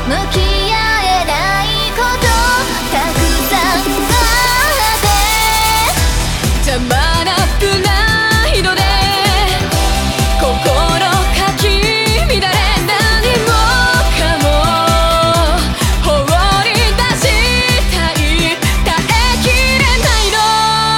向き合えないことたくさんあって邪魔なくないので心かき乱れ何もかも放り出したい耐えきれないの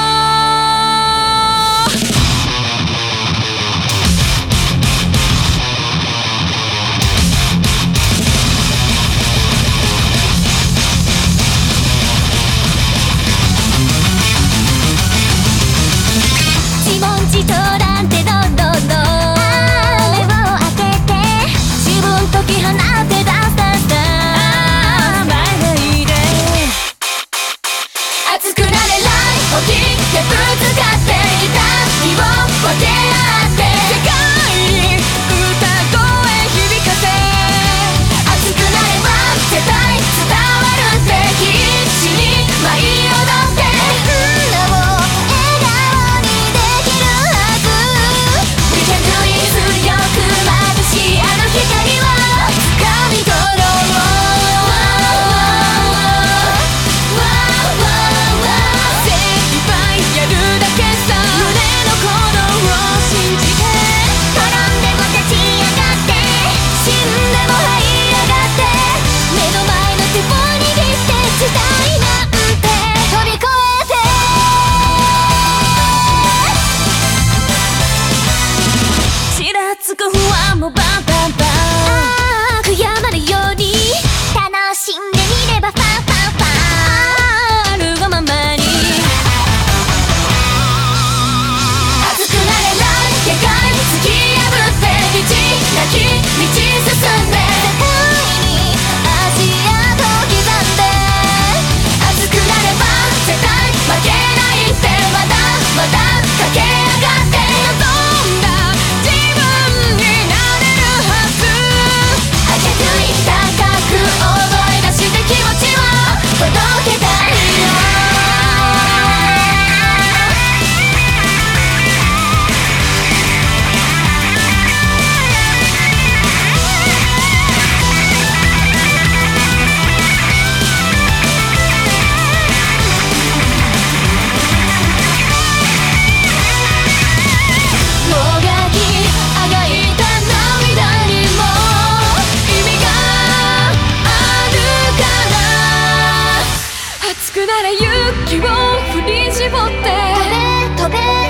自問自答なんてどんどんどん目を開けて自分解き放ってダンスダンスダンス甘えないで熱くなれない大きい手ぶつかっていた火を分け合って世界に歌声響かせ熱くなれば絶対伝わるって必死に舞い踊ってみんなを笑顔にできるはず We can do it 強く眩しいあの光を掴み取ろう精一杯やるだけさ胸の鼓動を信じて転んでも立ち上がって死んでも這い上がって目の前の手を握って時代なんて飛び越えてちらつく不安もバンバンバン悔やまぬように楽しんでみればファンファンファンあるがままに熱くなれない限界突き破って道なき道進んで世界に足跡刻んで熱くなれば絶対負けないってまだまだ駆け上がって望んだ自分になれるはず I can do it 高く思い出して気持ちを届けたいよもがきあがいた涙にも意味があるから熱くなれ勇気を振り絞って飛べ飛べ